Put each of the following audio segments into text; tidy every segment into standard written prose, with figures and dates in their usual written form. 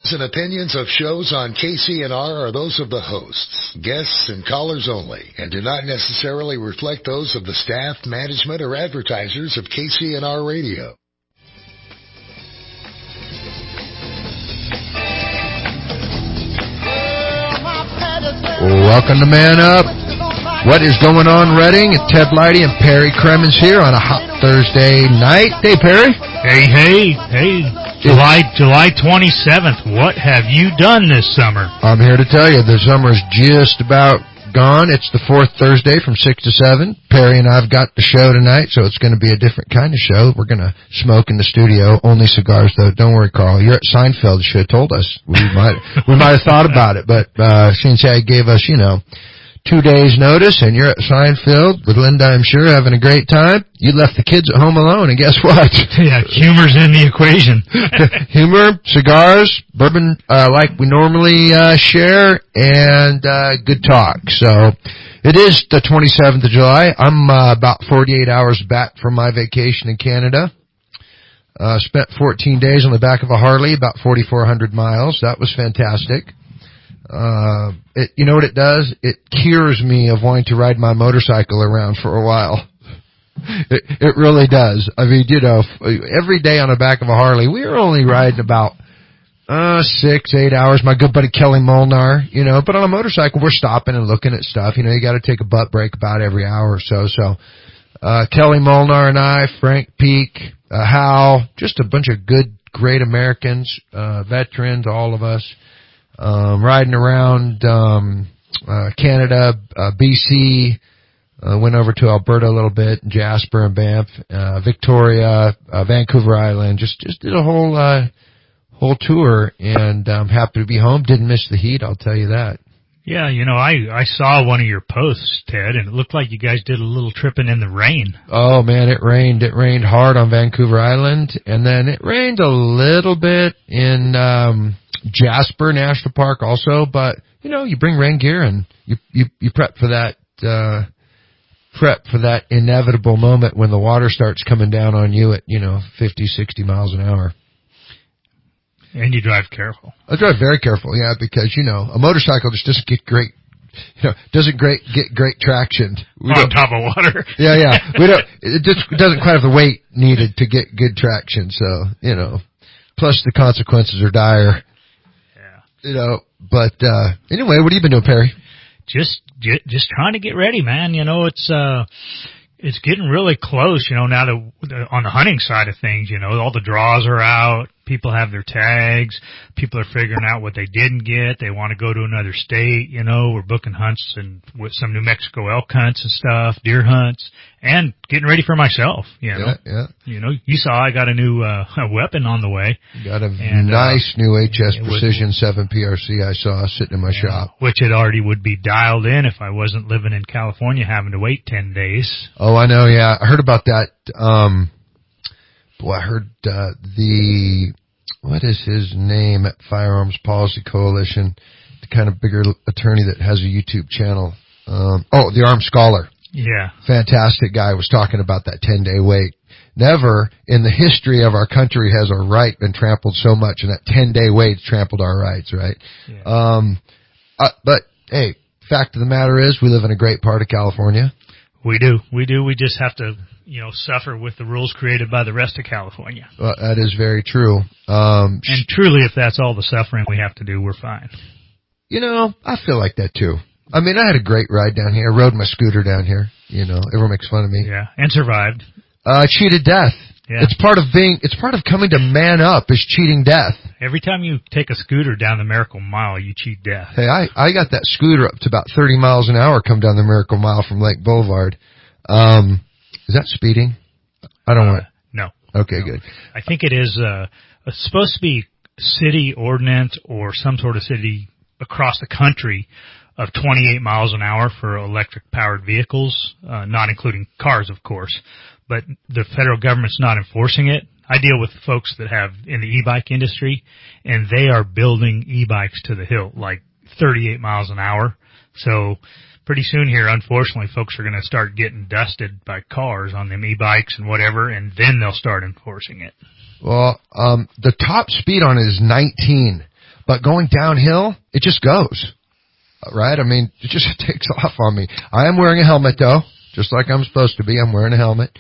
And opinions of shows on KCNR are those of the hosts, guests, and callers only, and do not necessarily reflect those of the staff, management, or advertisers of KCNR Radio. Welcome to Man Up. What is going on, Redding? It's Ted Leidy and Perry Cremens here on a hot Thursday night. Hey, Perry. Hey. July 27th. What have you done this summer? I'm here to tell you, the summer's just about gone. It's the fourth Thursday from 6 to 7. Perry and I've got the show tonight, so it's going to be a different kind of show. We're going to smoke in the studio. Only cigars, though. Don't worry, Carl. You're at Seinfeld. You should have told us. We might have thought about it, but since I gave us, 2 days notice, and you're at Seinfeld with Linda, I'm sure, having a great time. You left the kids at home alone, and guess what? Yeah, humor's in the equation. Humor, cigars, bourbon, like we normally share, and good talk. So it is the 27th of July. I'm about 48 hours back from my vacation in Canada. Spent 14 days on the back of a Harley, about 4,400 miles. That was fantastic. You know what it does? It cures me of wanting to ride my motorcycle around for a while. It really does. I mean, every day on the back of a Harley, we were only riding about 6-8 hours. My good buddy Kelly Molnar, but on a motorcycle, we're stopping and looking at stuff. You got to take a butt break about every hour or so. So Kelly Molnar and I, Frank Peak, Hal, just a bunch of great Americans, veterans, all of us. Riding around Canada, BC, went over to Alberta a little bit, Jasper and Banff, Victoria, Vancouver Island, just did a whole tour, and I'm happy to be home. Didn't miss the heat, I'll tell you that. Yeah, I saw one of your posts, Ted, and it looked like you guys did a little tripping in the rain. Oh man, it rained. It rained hard on Vancouver Island, and then it rained a little bit in Jasper National Park also, but you bring rain gear and you prep for that inevitable moment when the water starts coming down on you at 50, 60 miles an hour. And you drive careful. I drive very careful, yeah, because a motorcycle just doesn't get great get great traction on top of water. Yeah. It doesn't quite have the weight needed to get good traction, so plus the consequences are dire. But anyway, what have you been doing, Perry? Just trying to get ready, man. It's getting really close, now that on the hunting side of things, all the draws are out. People have their tags. People are figuring out what they didn't get. They want to go to another state, We're booking hunts and with some New Mexico elk hunts and stuff, deer hunts, and getting ready for myself, Yeah. You saw I got a new weapon on the way. Got a nice new HS Precision 7 PRC I saw sitting in my shop. Which it already would be dialed in if I wasn't living in California having to wait 10 days. Oh, I know, yeah. I heard about that. I heard what is his name at Firearms Policy Coalition, the kind of bigger attorney that has a YouTube channel. The Armed Scholar. Yeah. Fantastic guy was talking about that 10-day wait. Never in the history of our country has a right been trampled so much, and that 10-day wait trampled our rights, right? Yeah. But hey, fact of the matter is we live in a great part of California. We do. We just have to, suffer with the rules created by the rest of California. That is very true. And truly, if that's all the suffering we have to do, we're fine. I feel like that too. I mean, I had a great ride down here. I rode my scooter down here. Everyone makes fun of me. Yeah, and survived. Cheated death. Yeah. It's part of coming to man up is cheating death. Every time you take a scooter down the Miracle Mile, you cheat death. Hey, I got that scooter up to about 30 miles an hour come down the Miracle Mile from Lake Boulevard. Is that speeding? I don't want to. No. Okay, no. Good. I think it is it's supposed to be city ordinance or some sort of city across the country of 28 miles an hour for electric-powered vehicles, not including cars, of course. But the federal government's not enforcing it. I deal with folks that have in the e-bike industry, and they are building e-bikes to the hilt, like 38 miles an hour. So pretty soon here, unfortunately, folks are going to start getting dusted by cars on them e-bikes and whatever, and then they'll start enforcing it. Well, the top speed on it is 19. but going downhill, it just goes. Right? I mean, it just takes off on me. I am wearing a helmet though, just like I'm supposed to be. I'm wearing a helmet.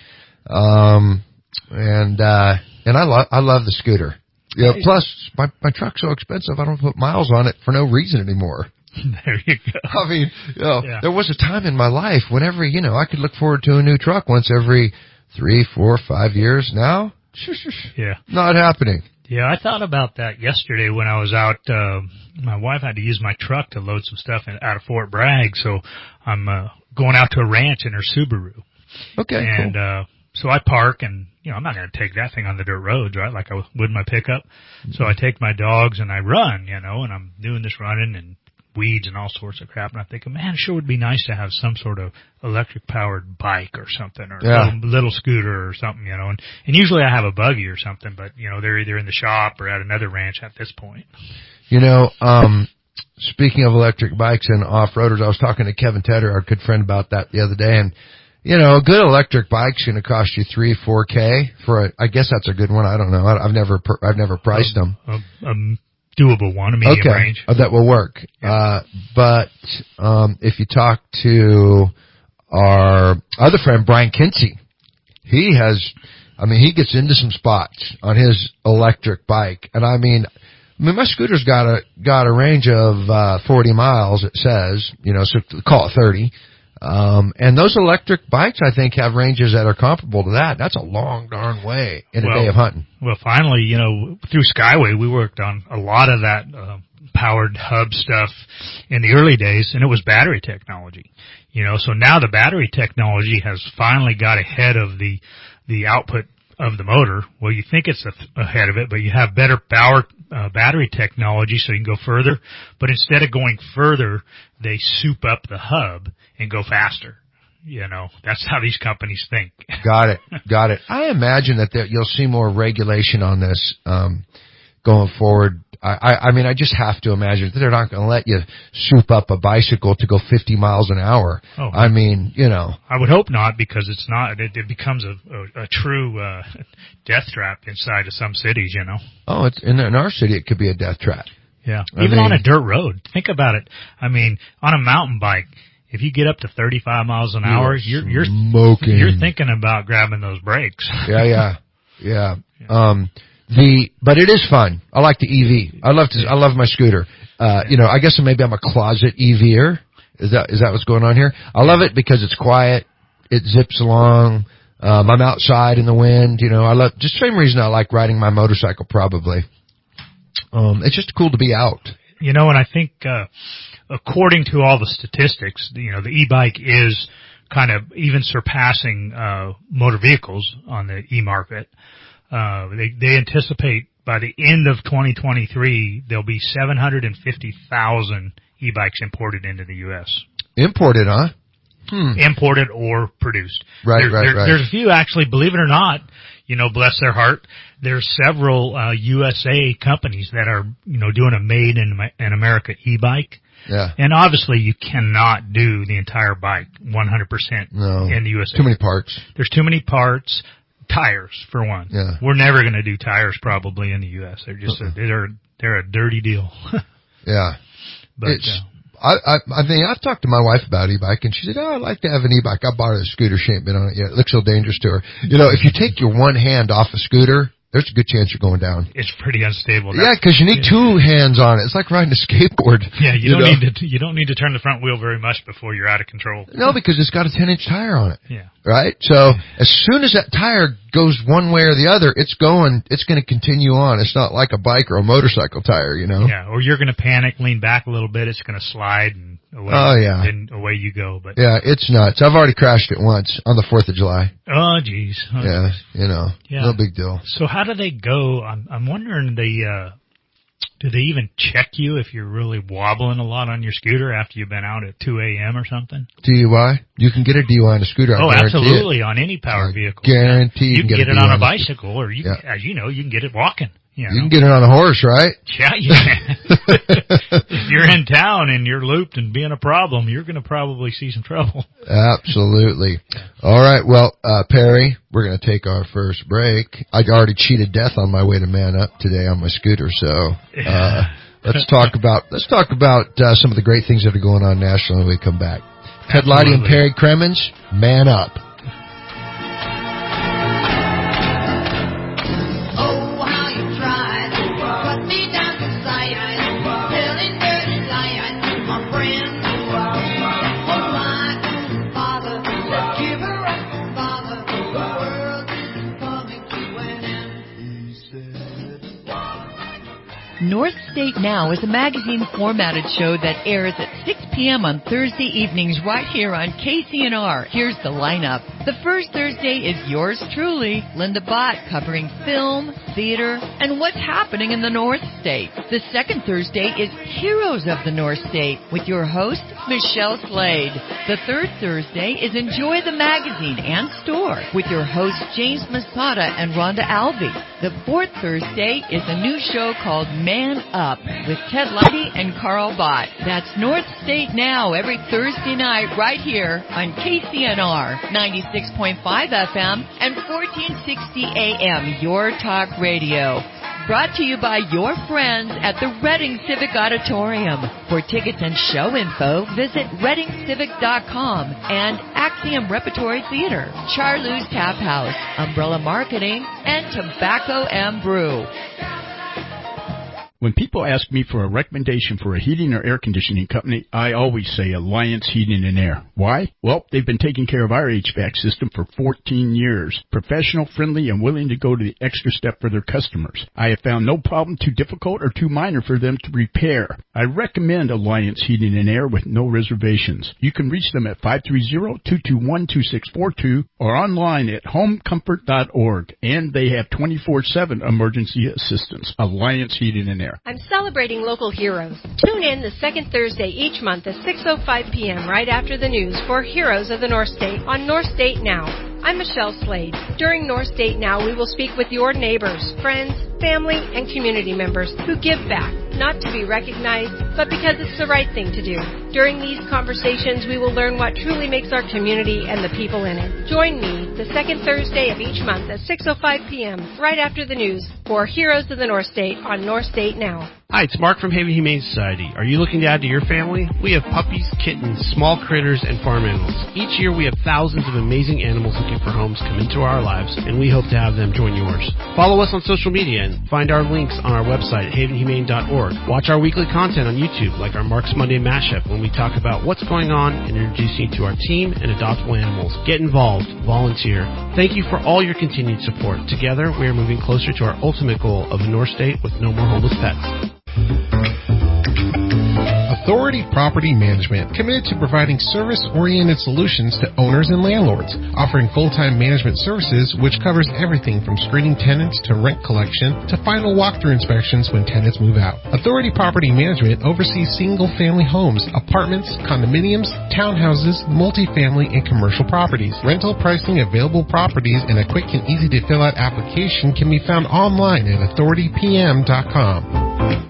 And I love the scooter. Yeah, plus my truck's so expensive I don't put miles on it for no reason anymore. There you go. I mean, there was a time in my life whenever, I could look forward to a new truck once every 3, 4, 5 years. Now, not happening. Yeah, I thought about that yesterday when I was out. My wife had to use my truck to load some stuff out of Fort Bragg, so I'm going out to a ranch in her Subaru. Okay, and cool. So I park, and I'm not going to take that thing on the dirt roads, right, like I would my pickup. Mm-hmm. So I take my dogs and I run, and I'm doing this running and weeds and all sorts of crap, and I'm thinking, man, it sure would be nice to have some sort of electric-powered bike or something, or a little scooter or something, and usually I have a buggy or something, but, they're either in the shop or at another ranch at this point. Speaking of electric bikes and off-roaders, I was talking to Kevin Tedder, our good friend, about that the other day, and, a good electric bike's going to cost you $3-4K for I guess that's a good one. I don't know. I've never priced them. Doable one, a medium range. That will work. Yeah. But if you talk to our other friend, Brian Kinsey, he gets into some spots on his electric bike. And my scooter's got a range of 40 miles, it says, so call it 30. And those electric bikes, I think, have ranges that are comparable to that. That's a long darn way in a day of hunting. Well, finally, through Skyway, we worked on a lot of that powered hub stuff in the early days, and it was battery technology. So now the battery technology has finally got ahead of the output of the motor. Well, you think it's ahead of it, but you have better power battery technology, so you can go further. But instead of going further, they soup up the hub and go faster. That's how these companies think. Got it. I imagine that you'll see more regulation on this going forward. I just have to imagine that they're not going to let you soup up a bicycle to go 50 miles an hour. Oh, I would hope not, because it's not. It becomes a true death trap inside of some cities. Oh, it's in our city. It could be a death trap. Yeah, even on a dirt road. Think about it. On a mountain bike, if you get up to 35 miles an hour, you're smoking. You're thinking about grabbing those brakes. Yeah. But it is fun. I like the EV. I love my scooter. I guess maybe I'm a closet EVer. Is that what's going on here? I love it because it's quiet. It zips along. I'm outside in the wind. I love, just the same reason I like riding my motorcycle probably. It's just cool to be out. And I think, according to all the statistics, the e-bike is kind of even surpassing, motor vehicles on the e-market. They anticipate by the end of 2023, there'll be 750,000 e-bikes imported into the U.S. Imported, huh? Imported or produced. Right. There's a few, actually, believe it or not, bless their heart, there's several USA companies that are, doing a made in America e-bike. Yeah. And obviously you cannot do the entire bike 100% in the USA. Too many parts. There's too many parts. Tires, for one. Yeah. We're never going to do tires probably in the U.S. They're just they're a dirty deal. Yeah. But I've talked to my wife about e-bike, and she said, I'd like to have an e-bike. I bought her a scooter. She ain't been on it yet. It looks so dangerous to her. If you take your one hand off a scooter, there's a good chance you're going down. It's pretty unstable. Yeah, because you need two hands on it. It's like riding a skateboard. Yeah, you don't need to turn the front wheel very much before you're out of control. No, because it's got a 10-inch tire on it. Yeah. Right? So as soon as that tire goes one way or the other, it's going to continue on. It's not like a bike or a motorcycle tire, Yeah, or you're going to panic, lean back a little bit, it's going to slide and away. Oh, yeah. And away you go. But yeah, it's nuts. I've already crashed it once on the 4th of July. Oh, geez. Yeah, no big deal. So how do they go? I'm wondering, do they even check you if you're really wobbling a lot on your scooter after you've been out at 2 a.m. or something? DUI? You can get a DUI on a scooter. Oh, absolutely, on any powered vehicle. Guaranteed. You can get it on a bicycle, or as you know, you can get it walking. You can get it on a horse, right? Yeah, you can. If you're in town and you're looped and being a problem, you're going to probably see some trouble. Absolutely. All right. Well, Perry, we're going to take our first break. I already cheated death on my way to Man Up today on my scooter, so Let's talk about some of the great things that are going on nationally when we come back. Ted Lighty and Perry Cremens, man up. North State Now is a magazine-formatted show that airs at 6 p.m. on Thursday evenings right here on KCNR. Here's the lineup. The first Thursday is yours truly, Linda Bott, covering film, theater, and what's happening in the North State. The second Thursday is Heroes of the North State with your host, Michelle Slade. The third Thursday is Enjoy the Magazine and Store with your hosts, James Masada and Rhonda Alvey. The fourth Thursday is a new show called Man Up with Ted Lighty and Carl Bott. That's North State Now every Thursday night right here on KCNR 96.5 FM and 1460 AM, Your Talk Radio. Brought to you by your friends at the Reading Civic Auditorium. For tickets and show info, visit readingcivic.com and Axiom Repertory Theater, Charlou's Tap House, Umbrella Marketing, and Tobacco and Brew. When people ask me for a recommendation for a heating or air conditioning company, I always say Alliance Heating and Air. Why? Well, they've been taking care of our HVAC system for 14 years. Professional, friendly, and willing to go to the extra step for their customers. I have found no problem too difficult or too minor for them to repair. I recommend Alliance Heating and Air with no reservations. You can reach them at 530-221-2642 or online at homecomfort.org. And they have 24/7 emergency assistance. Alliance Heating and Air. I'm celebrating local heroes. Tune in the second Thursday each month at 6:05 p.m. right after the news for Heroes of the North State on North State Now. I'm Michelle Slade. During North State Now, we will speak with your neighbors, friends, family, and community members who give back, not to be recognized, but because it's the right thing to do. During these conversations, we will learn what truly makes our community and the people in it. Join me the second Thursday of each month at 6:05 p.m. right after the news for Heroes of the North State on North State Now. Hi, it's Mark from Haven Humane Society. Are you looking to add to your family? We have puppies, kittens, small critters, and farm animals. Each year we have thousands of amazing animals looking for homes come into our lives, and we hope to have them join yours. Follow us on social media and find our links on our website at havenhumane.org. Watch our weekly content on YouTube, like our Mark's Monday Mashup, when we talk about what's going on and introduce you to our team and adoptable animals. Get involved. Volunteer. Thank you for all your continued support. Together, we are moving closer to our ultimate goal of a North State with no more homeless pets. Authority Property Management, committed to providing service-oriented solutions to owners and landlords, offering full-time management services which covers everything from screening tenants to rent collection to final walkthrough inspections when tenants move out. Authority Property Management oversees single-family homes, apartments, condominiums, townhouses, multifamily, and commercial properties. Rental pricing, available properties, and a quick and easy-to-fill-out application can be found online at authoritypm.com.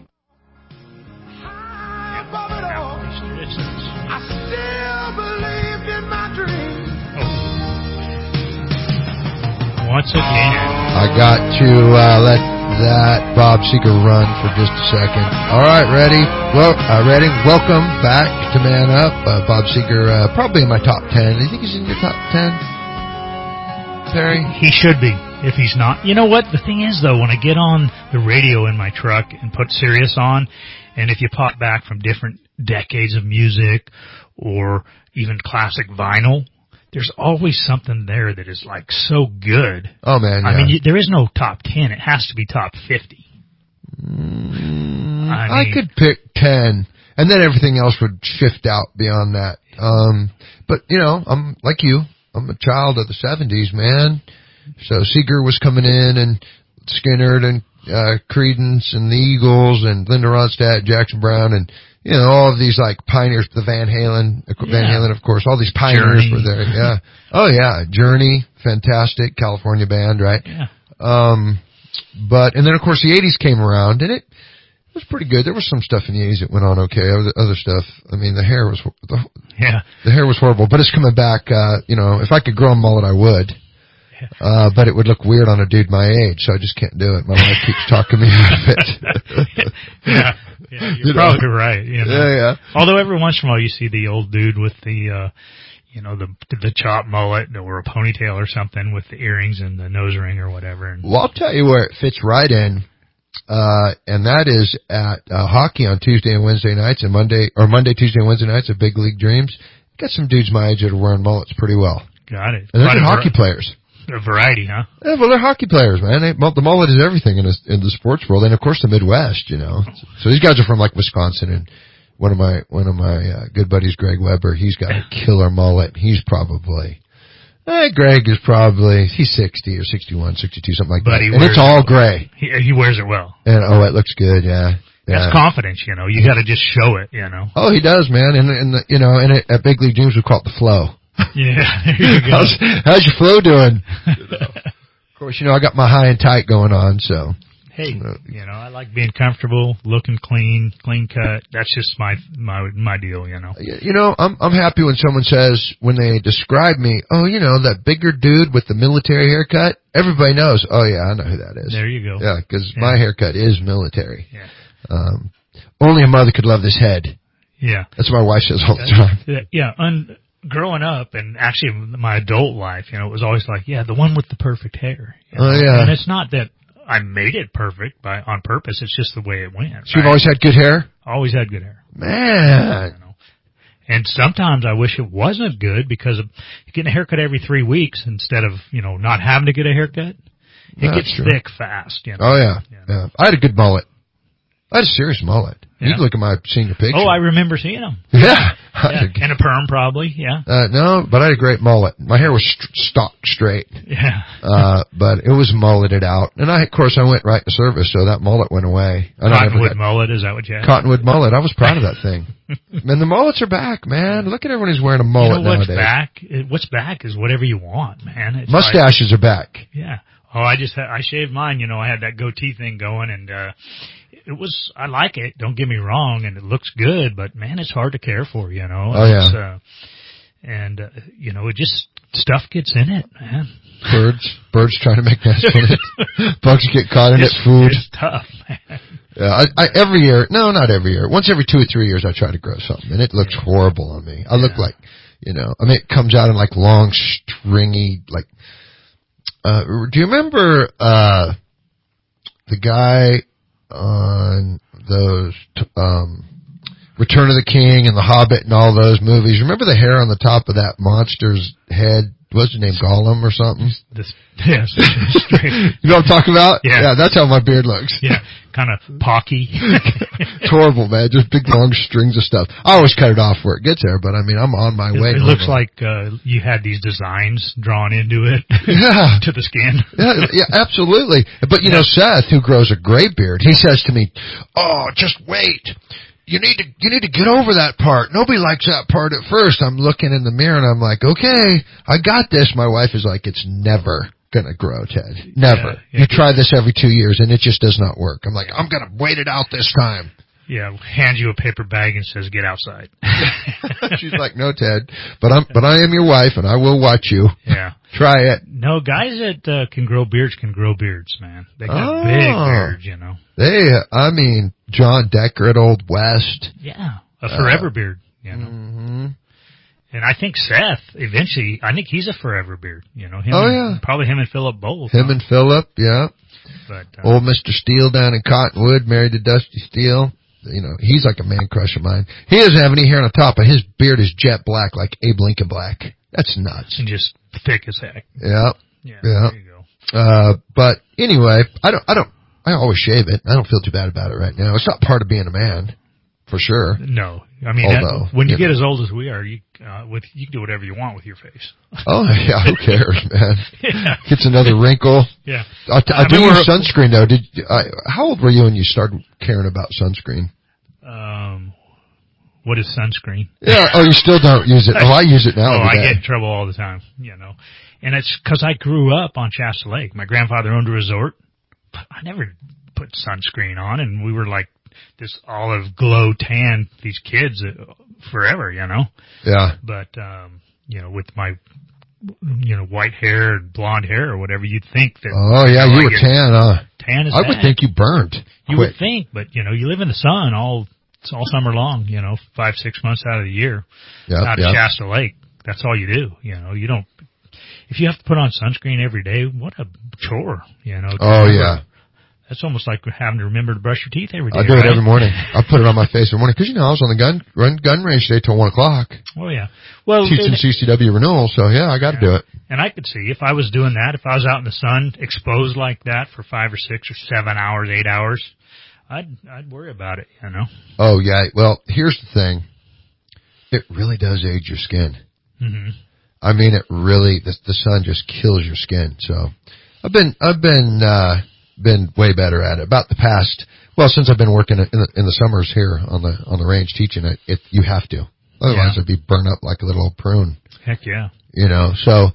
Once again, I got to let that Bob Seger run for just a second. All right, ready? Well, ready? Welcome back to Man Up. Bob Seger, probably in my top 10. Do you think he's in your top 10, Terry? He should be. If he's not, you know what? The thing is, though, when I get on the radio in my truck and put Sirius on, and if you pop back from different decades of music or even classic vinyl, there's always something there that is like so good. Oh man, yeah. I mean, there is no top 10. It has to be top 50. I could pick 10, and then everything else would shift out beyond that. But you know, I'm like you. I'm a child of the 70s, man. So Seeger was coming in, and Skynyrd, and Creedence, and the Eagles, and Linda Ronstadt, Jackson Browne, and you know, all of these like pioneers, the Van Halen, of course, all these pioneers Journey. were there. Yeah. Oh yeah. Journey, fantastic California band, right? Yeah. And then of course the 80s came around, and it was pretty good. There was some stuff in the 80s that went on okay. Other stuff, I mean, the hair was horrible, but it's coming back. You know, if I could grow a mullet, I would. But it would look weird on a dude my age, so I just can't do it. My wife keeps talking me out of it. Yeah. Yeah, you're probably right. You know? Yeah. Although every once in a while you see the old dude with the, the chop mullet or a ponytail or something with the earrings and the nose ring or whatever. And Well, I'll tell you where it fits right in, and that is at hockey on Tuesday and Wednesday nights, and Monday, Tuesday, and Wednesday nights at Big League Dreams. Got some dudes my age that are wearing mullets pretty well. Got it. And they're good hockey players. A variety, huh? Yeah, well, they're hockey players, man. The mullet is everything in the sports world, and of course the Midwest, you know. So these guys are from like Wisconsin, and one of my good buddies, Greg Weber, he's got a killer mullet. He's probably, Greg is probably, he's 60 or 61, 62, something like that. And it's all gray. He wears it well. And it looks good, yeah. That's confidence, you know. You got to just show it, you know. Oh, he does, man. And at Big League Dreams we call it the flow. Yeah, there you go. How's your flow doing? Of course, I got my high and tight going on, so. Hey, I like being comfortable, looking clean cut. That's just my deal, you know. I'm happy when someone says, when they describe me, that bigger dude with the military haircut, everybody knows, oh yeah, I know who that is. There you go. Yeah, because my haircut is military. Yeah. Only a mother could love this head. Yeah. That's what my wife says all the time. Yeah, growing up, and actually my adult life, it was always like, the one with the perfect hair. Oh, yeah. And it's not that I made it perfect on purpose. It's just the way it went. So you've always had good hair? Always had good hair. Man. And sometimes I wish it wasn't good because of getting a haircut every 3 weeks instead of, not having to get a haircut. It gets thick fast, Oh, yeah. Yeah. I had a good mullet. I had a serious mullet. Yeah. You can look at my senior picture. Oh, I remember seeing them. Yeah. And a perm probably, yeah. No, but I had a great mullet. My hair was stocked straight. Yeah. But it was mulleted out. And of course, I went right to service, so that mullet went away. Cottonwood mullet, is that what you had? Cottonwood mullet. I was proud of that thing. Man, the mullets are back, man. Look at everyone who's wearing a mullet nowadays. What's back is whatever you want, man. It's mustaches are back. Yeah. Oh, I shaved mine, I had that goatee thing going, and I like it, don't get me wrong, and it looks good, but man, it's hard to care for, Oh, yeah. It just, stuff gets in it, man. Birds trying to make nests in it. Bugs get caught in it, food. It's tough, man. Yeah, every year, no, not every year. Once every 2 or 3 years I try to grow something, and it looks horrible on me. I look like, it comes out in like long, stringy, like, do you remember, the guy on those, Return of the King and The Hobbit and all those movies? Remember the hair on the top of that monster's head? What's his name, Gollum or something? Yes. You know what I'm talking about? Yeah. Yeah, that's how my beard looks. Yeah, kind of pocky. It's horrible, man. Just big long strings of stuff. I always cut it off where it gets there, but I'm on my way. It looks like you had these designs drawn into it. Yeah. To the skin. Yeah, absolutely. But Seth, who grows a gray beard, he says to me, "Oh, just wait. You need to get over that part. Nobody likes that part at first." I'm looking in the mirror and I'm like, okay, I got this. My wife is like, it's never gonna grow, Ted. Never. You try this every 2 years and it just does not work. I'm like, I'm gonna wait it out this time. Yeah, hands you a paper bag and says, get outside. She's like, no, Ted, but I am your wife and I will watch you. Yeah. Try it. No, guys that can grow beards, man. They got big beards, John Decker at Old West. Yeah, a forever beard, Mm-hmm. And I think Seth, eventually, he's a forever beard, Probably him and Philip both. Him and Philip, yeah. But, old Mr. Steele down in Cottonwood, married to Dusty Steele. He's like a man crush of mine. He doesn't have any hair on the top, but his beard is jet black, like Abe Lincoln black. That's nuts. And just thick as heck. Yeah. Yeah. There you go. But anyway, I always shave it. I don't feel too bad about it right now. It's not part of being a man, for sure. No. When you get as old as we are, you can do whatever you want with your face. Oh, yeah, who cares, man? Yeah. Gets another wrinkle. Yeah. I do use sunscreen, though. How old were you when you started caring about sunscreen? What is sunscreen? Yeah, you still don't use it. I use it now. I get in trouble all the time, And it's because I grew up on Shasta Lake. My grandfather owned a resort. I never put sunscreen on, and we were like this olive glow tan, these kids forever, Yeah. But, with my white hair and blonde hair or whatever, you'd think that. Oh yeah, you were tan. Tan is I would think you burned. You would think, but you live in the sun all summer long. 5-6 months out of the year, out at Shasta Lake. That's all you do. You don't. If you have to put on sunscreen every day, what a chore. Oh yeah. That's almost like having to remember to brush your teeth every day. I do it every morning. I put it on my face every morning because I was on the gun range today till 1:00. Oh yeah. Well, teaching CCW renewal, so yeah, I got to do it. And I could see if I was doing that, if I was out in the sun, exposed like that for 5 or 6 or 7 hours, 8 hours, I'd worry about it. Oh yeah. Well, here's the thing. It really does age your skin. Mm-hmm. I mean, it really the sun just kills your skin. So I've been way better at it. About the past, since I've been working in the summers here on the range teaching it, you have to. Otherwise I'd be burned up like a little old prune. Heck yeah. So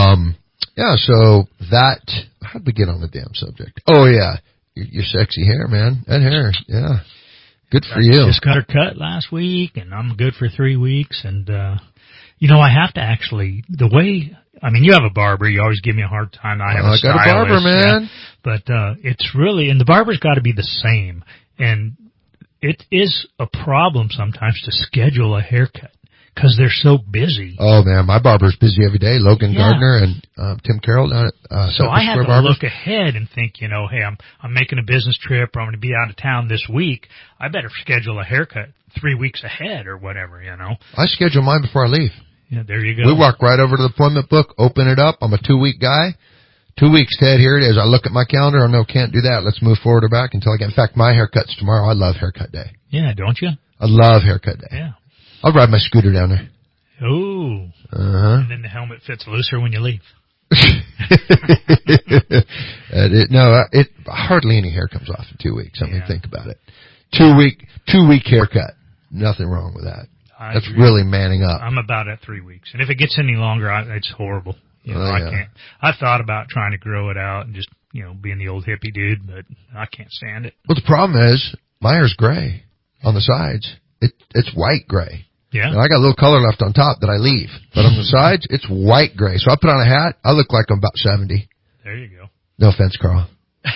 that, how'd we get on the damn subject? Oh yeah. Your sexy hair, man. That hair. Yeah. Good for you. Just got her cut last week and I'm good for 3 weeks. And, I have to actually, you have a barber. You always give me a hard time. I have a stylist. I got a barber, man. Yeah. But it's really, and the barber's got to be the same. And it is a problem sometimes to schedule a haircut because they're so busy. Oh, man, my barber's busy every day. Logan Gardner and Tim Carroll down at So I have to look ahead and think, hey, I'm making a business trip or I'm going to be out of town this week. I better schedule a haircut 3 weeks ahead or whatever, I schedule mine before I leave. Yeah, there you go. We walk right over to the appointment book, open it up. I'm a 2-week guy. 2 weeks, Ted, here it is. I look at my calendar. I know, can't do that. Let's move forward or back until I get. In fact, my haircut's tomorrow. I love haircut day. Yeah, don't you? I love haircut day. Yeah. I'll ride my scooter down there. Ooh. Uh-huh. And then the helmet fits looser when you leave. Hardly any hair comes off in 2 weeks. I mean, think about it. 2 week haircut. Nothing wrong with that. That's really manning up. I'm about at 3 weeks. And if it gets any longer, it's horrible. I can't. I thought about trying to grow it out and just, being the old hippie dude, but I can't stand it. Well, the problem is, my hair's gray on the sides. It's white gray. Yeah. And I got a little color left on top that I leave. But on the sides, it's white gray. So I put on a hat, I look like I'm about 70. There you go. No offense, Carl.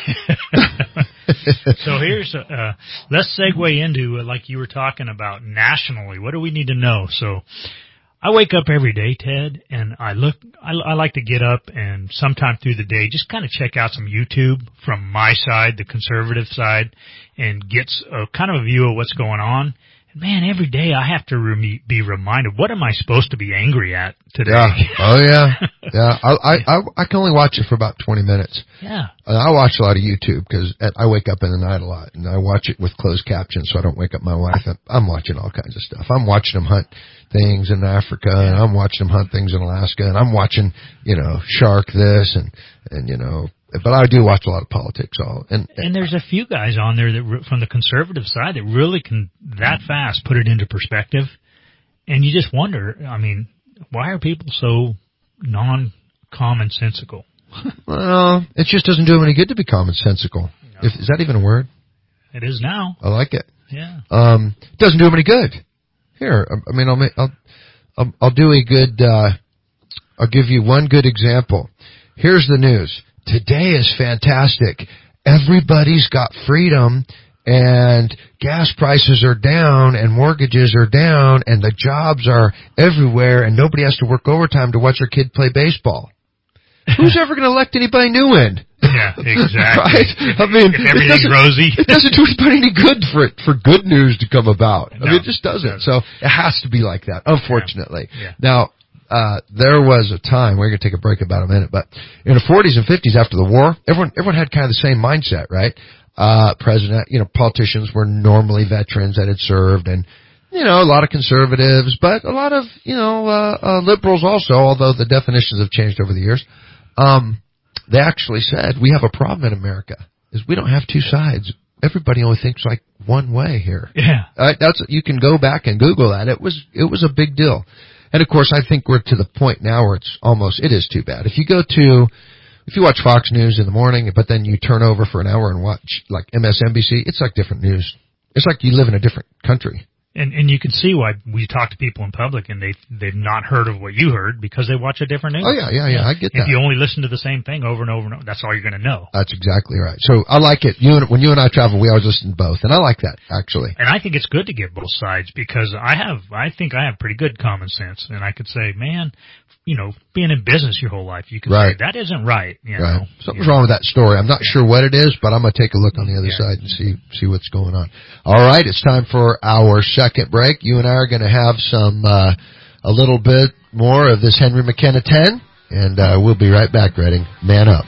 So let's segue into, like you were talking about nationally. What do we need to know? So I wake up every day, Ted, and I like to get up and sometime through the day just kind of check out some YouTube from my side, the conservative side, and get kind of a view of what's going on. Man, every day I have to be reminded, what am I supposed to be angry at today? Yeah. Oh, yeah. Yeah. I can only watch it for about 20 minutes. Yeah. And I watch a lot of YouTube because I wake up in the night a lot, and I watch it with closed captions so I don't wake up my wife. I'm watching all kinds of stuff. I'm watching them hunt things in Africa, and I'm watching them hunt things in Alaska, and I'm watching, shark this and but I do watch a lot of politics. And there's a few guys on there that from the conservative side that really can that fast put it into perspective. And you just wonder, why are people so non-commonsensical? Well, it just doesn't do them any good to be commonsensical. No. Is that even a word? It is now. I like it. Yeah. It doesn't do them any good. Here, I'll do a good, I'll give you one good example. Here's the news. Today is fantastic. Everybody's got freedom and gas prices are down and mortgages are down and the jobs are everywhere and nobody has to work overtime to watch their kid play baseball. Who's ever going to elect anybody new in? Yeah, exactly. Right? If everything's rosy. It doesn't do anybody any good for good news to come about. No, it just doesn't. So it has to be like that, unfortunately. Yeah. Now, there was a time, we're going to take a break about a minute, but in the 40s and 50s after the war, everyone had kind of the same mindset, right? Politicians were normally veterans that had served and, a lot of conservatives, but a lot of, liberals also, although the definitions have changed over the years. They actually said, we have a problem in America, is we don't have two sides. Everybody only thinks like one way here. Yeah. You can go back and Google that. It was a big deal. And of course, I think we're to the point now where it is too bad. If you watch Fox News in the morning, but then you turn over for an hour and watch like MSNBC, it's like different news. It's like you live in a different country. And you can see why we talk to people in public and they've not heard of what you heard because they watch a different news. Oh, yeah, I get that. If you only listen to the same thing over and over and over, that's all you're going to know. That's exactly right. So I like it. When you and I travel, we always listen to both, and I like that, actually. And I think it's good to get both sides because I think I have pretty good common sense, and I could say, man, being in business your whole life, you can say, that isn't right. Right. Something's wrong with that story. I'm not sure what it is, but I'm going to take a look on the other side and see what's going on. All right, it's time for our second break. You and I are going to have a little bit more of this Henry McKenna 10, and we'll be right back, Reading. Man up.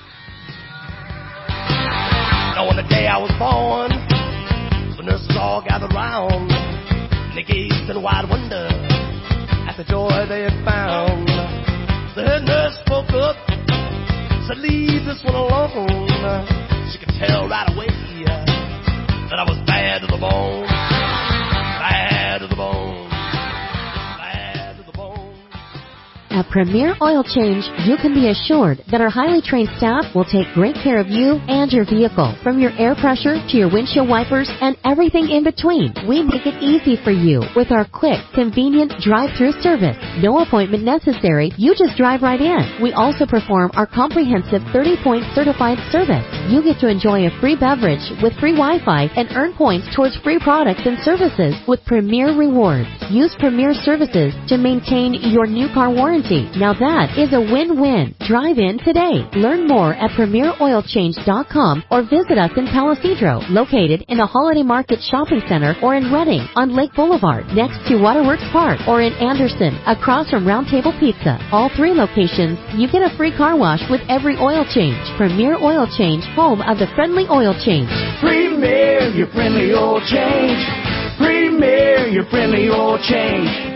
On the day I was born, the nurses all gathered round, and they gazed in wide wonder at the joy they had found. The head nurse spoke up, said, leave this one alone. She could tell right away that I was bad to the bone, bad to the bone, bad to the bone. At Premier Oil Change, you can be assured that our highly trained staff will take great care of you and your vehicle, from your air pressure to your windshield wipers and everything in between. We make it easy for you with our quick, convenient drive-through service. No appointment necessary. You just drive right in. We also perform our comprehensive 30-point certified service. You get to enjoy a free beverage with free Wi-Fi and earn points towards free products and services with Premier Rewards. Use Premier Services to maintain your new car warranty. Now that is a win-win. Drive in today. Learn more at PremierOilChange.com or visit us in Palisadro, located in the Holiday Market Shopping Center, or in Reading on Lake Boulevard, next to Waterworks Park, or in Anderson, across from Round Table Pizza. All three locations, you get a free car wash with every oil change. Premier Oil Change, home of the friendly oil change. Premier, your friendly oil change. Premier, your friendly oil change.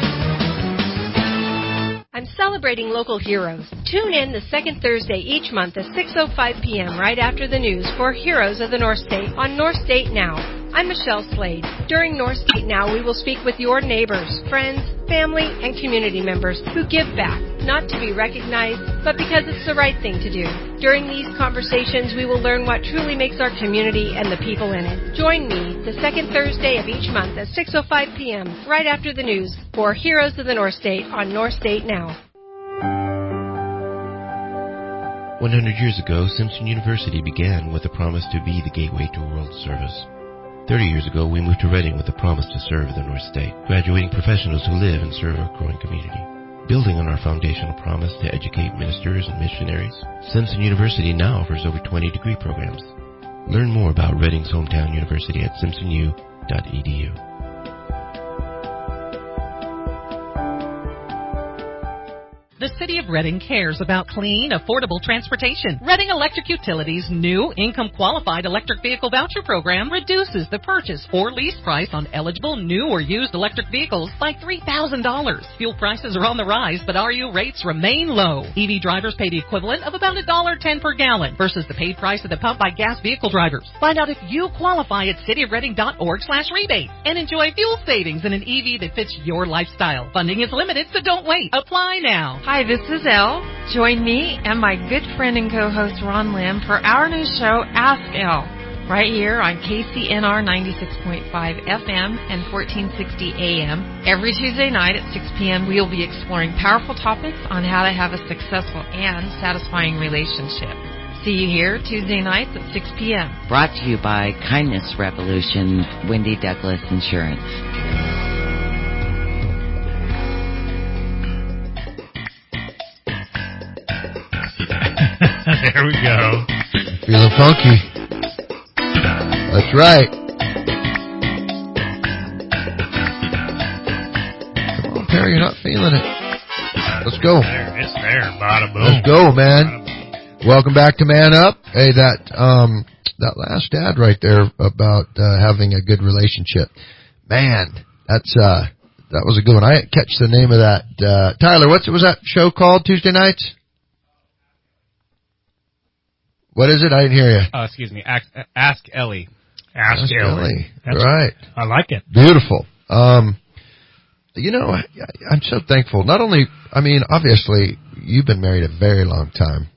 I'm celebrating local heroes. Tune in the second Thursday each month at 6:05 p.m. right after the news for Heroes of the North State on North State Now. I'm Michelle Slade. During North State Now, we will speak with your neighbors, friends, family, and community members who give back, not to be recognized, but because it's the right thing to do. During these conversations, we will learn what truly makes our community and the people in it. Join me the second Thursday of each month at 6:05 p.m. right after the news for Heroes of the North State on North State Now. 100 years ago, Simpson University began with a promise to be the gateway to world service. 30 years ago, we moved to Reading with a promise to serve the North State, graduating professionals who live and serve our growing community. Building on our foundational promise to educate ministers and missionaries, Simpson University now offers over 20 degree programs. Learn more about Reading's hometown university at simpsonu.edu. The City of Reading cares about clean, affordable transportation. Reading Electric Utilities' new income-qualified electric vehicle voucher program reduces the purchase or lease price on eligible new or used electric vehicles by $3,000. Fuel prices are on the rise, but RU rates remain low. EV drivers pay the equivalent of about $1.10 per gallon versus the paid price at the pump by gas vehicle drivers. Find out if you qualify at cityofreading.org/rebate and enjoy fuel savings in an EV that fits your lifestyle. Funding is limited, so don't wait. Apply now. Hi, this is Elle. Join me and my good friend and co-host Ron Lim for our new show, Ask Elle, right here on KCNR 96.5 FM and 1460 AM. Every Tuesday night at 6 p.m., we'll be exploring powerful topics on how to have a successful and satisfying relationship. See you here Tuesday nights at 6 p.m. Brought to you by Kindness Revolution, Wendy Douglas Insurance. There we go. Feeling funky. That's right. Come on, Perry, you're not feeling it. Let's go. It's there. Bada boom. Let's go, man. Welcome back to Man Up. Hey, that last ad right there about having a good relationship. Man, that was a good one. I didn't catch the name of that. Tyler, what was that show called Tuesday nights? What is it? I didn't hear you. Excuse me. Ask Ellie. Ask Ellie. That's right. I like it. Beautiful. You know, I'm so thankful. Not only, I mean, obviously, you've been married a very long time.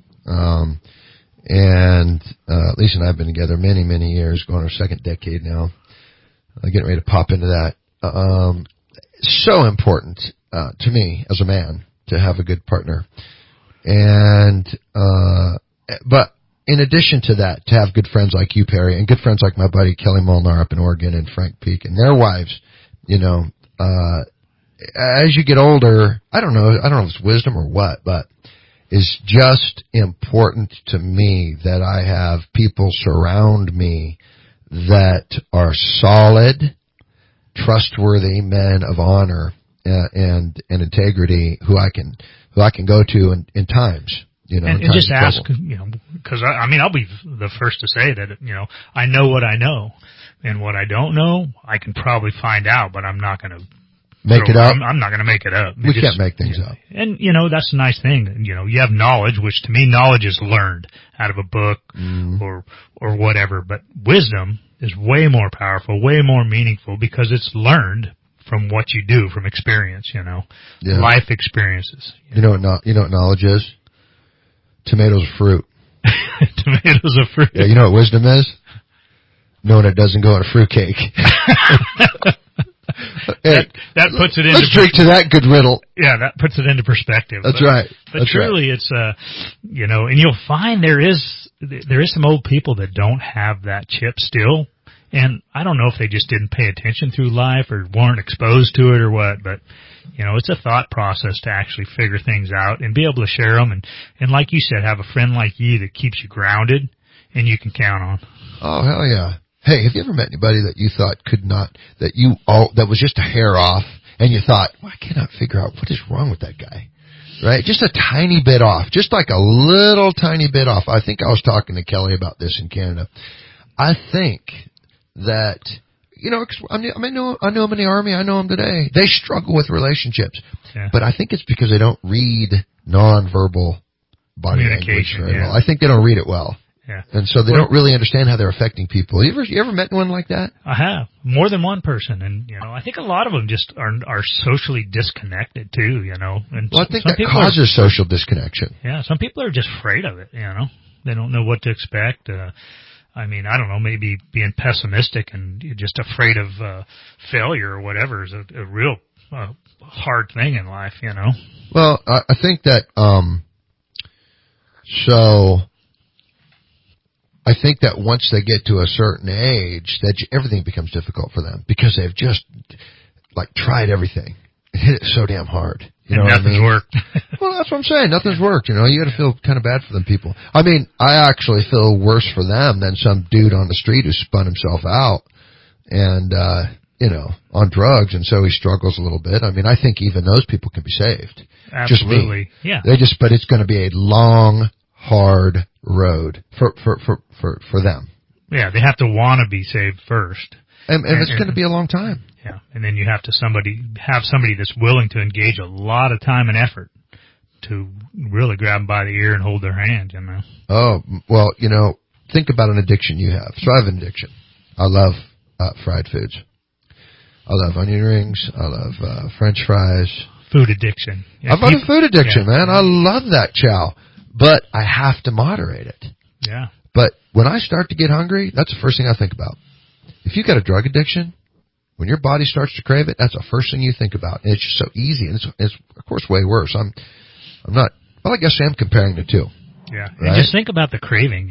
And Lisa and I have been together many, many years, going our second decade now. Getting ready to pop into that. so important to me as a man to have a good partner. And but in addition to that, to have good friends like you, Perry, and good friends like my buddy Kelly Molnar up in Oregon and Frank Peak and their wives, as you get older, I don't know if it's wisdom or what, but it's just important to me that I have people surround me that are solid, trustworthy men of honor and integrity who I can go to in times. And just ask, because I'll be the first to say that, I know what I know, and what I don't know, I can probably find out, but I'm not going to make it up. I'm not going to make it up. We can't make things up. And, that's a nice thing. You have knowledge, which to me, knowledge is learned out of a book or whatever, but wisdom is way more powerful, way more meaningful because it's learned from what you do, from experience, life experiences. You know what knowledge is? Tomatoes are fruit. Tomatoes are fruit. Yeah, you know what wisdom is? Knowing it doesn't go in a fruitcake. That puts it into... Let's drink to that good riddle. Yeah, that puts it into perspective. That's right. But truly it's, and you'll find there is some old people that don't have that chip still. And I don't know if they just didn't pay attention through life or weren't exposed to it or what, but, it's a thought process to actually figure things out and be able to share them. And like you said, have a friend like you that keeps you grounded and you can count on. Oh, hell yeah. Hey, have you ever met anybody that you thought that was just a hair off and you thought, well, I cannot figure out what is wrong with that guy? Right? Just a tiny bit off, just like a little tiny bit off. I think I was talking to Kelly about this in Canada. I think that, I know them in the Army. I know them today. They struggle with relationships. Yeah. But I think it's because they don't read nonverbal body language very well. I think they don't read it well. Yeah. And so they don't really understand how they're affecting people. You ever met one like that? I have. More than one person. And, I think a lot of them just are socially disconnected too, And well, I think that causes social disconnection. Yeah. Some people are just afraid of it, They don't know what to expect. I don't know, maybe being pessimistic and just afraid of failure or whatever is a real hard thing in life, Well, I think that, I think that once they get to a certain age, that everything becomes difficult for them because they've just, tried everything and hit it so damn hard. And nothing's worked. Well, that's what I'm saying. Nothing's worked. You got to feel kind of bad for them people. I actually feel worse for them than some dude on the street who spun himself out and, on drugs, and so he struggles a little bit. I think even those people can be saved. Absolutely. Just me. Yeah. But it's going to be a long, hard road for them. Yeah, they have to want to be saved first. And it's going to be a long time. Yeah, and then you have to have somebody that's willing to engage a lot of time and effort to really grab them by the ear and hold their hand, Oh, well, think about an addiction you have. So I have an addiction. I love fried foods. I love onion rings. I love French fries. Food addiction. Yeah, I've got a food addiction, man. I love that chow. But I have to moderate it. Yeah. But when I start to get hungry, that's the first thing I think about. If you've got a drug addiction, when your body starts to crave it, that's the first thing you think about. And it's just so easy. And it's of course way worse. I'm not, well, I guess I'm comparing the two. Yeah. Right? And just think about the craving,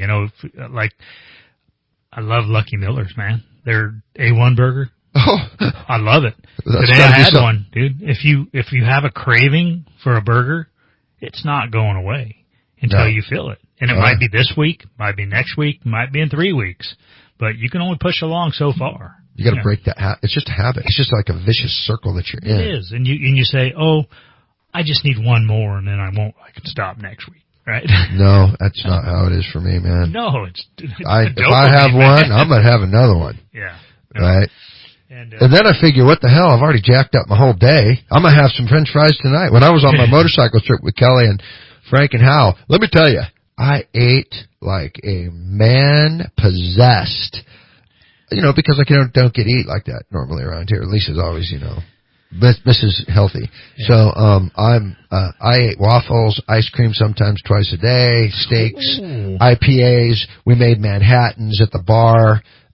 I love Lucky Miller's, man. Their A1 burger. Oh. I love it. Today I had one, dude. If you have a craving for a burger, it's not going away until you feel it. And it might be this week, might be next week, might be in 3 weeks. But you can only push along so far. You got to break that habit. It's just a habit. It's just like a vicious circle that you're in. It is. And you say, oh, I just need one more and then I can stop next week. Right? No, that's not how it is for me, man. No, if I have one, I'm going to have another one. Yeah. Right? And then I figure, what the hell? I've already jacked up my whole day. I'm going to have some French fries tonight. When I was on my motorcycle trip with Kelly and Frank and Hal, let me tell you, I ate like a man possessed. Because I don't get to eat like that normally around here. Lisa's always, Mrs. Healthy. Yeah. So, I ate waffles, ice cream sometimes twice a day, steaks, IPAs. We made Manhattans at the bar.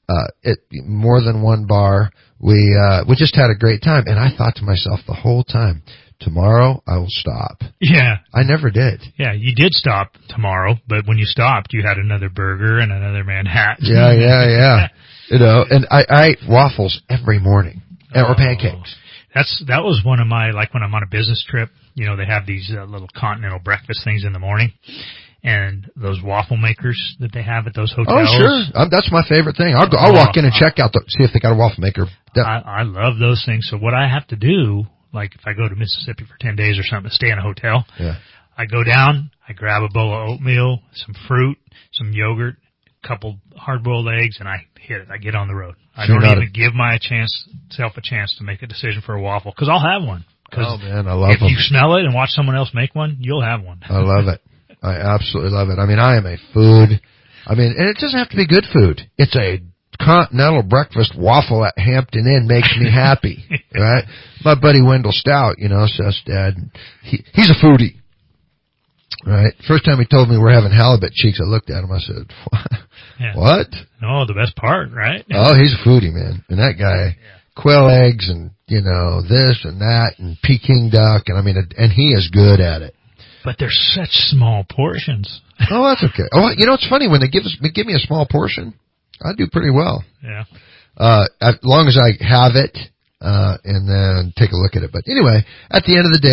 more than one bar. We just had a great time, and I thought to myself the whole time, tomorrow I will stop. Yeah. I never did. Yeah, you did stop tomorrow, but when you stopped, you had another burger and another Manhattan. Yeah. You know, and I eat waffles every morning, or pancakes. That was one of my, like when I'm on a business trip, you know, they have these little continental breakfast things in the morning, and those waffle makers that they have at those hotels. Oh, sure. That's my favorite thing. I'll walk in and check out see if they got a waffle maker. I love those things. So what I have to do, like if I go to Mississippi for 10 days or something, stay in a hotel, I go down, I grab a bowl of oatmeal, some fruit, some yogurt, a couple hard-boiled eggs, and I hit it. I get on the road. I don't even give myself a chance to make a decision for a waffle, because I'll have one. Oh, man, I love them. If you smell it and watch someone else make one, you'll have one. I love it. I absolutely love it. I mean, I am a food. I mean, and it doesn't have to be good food. It's a continental breakfast waffle at Hampton Inn makes me happy, right? My buddy Wendell Stout, you know, says, Dad, he's a foodie, right? First time he told me we're having halibut cheeks, I looked at him, I said, what? No, the best part, right? Oh, he's a foodie, man. And that guy, quail eggs and, you know, this and that and Peking duck, and I mean, and he is good at it. But they're such small portions. Oh, that's okay. Oh, you know, it's funny, when they give me a small portion, I do pretty well. Yeah. As long as I have it, and then take a look at it. But anyway, at the end of the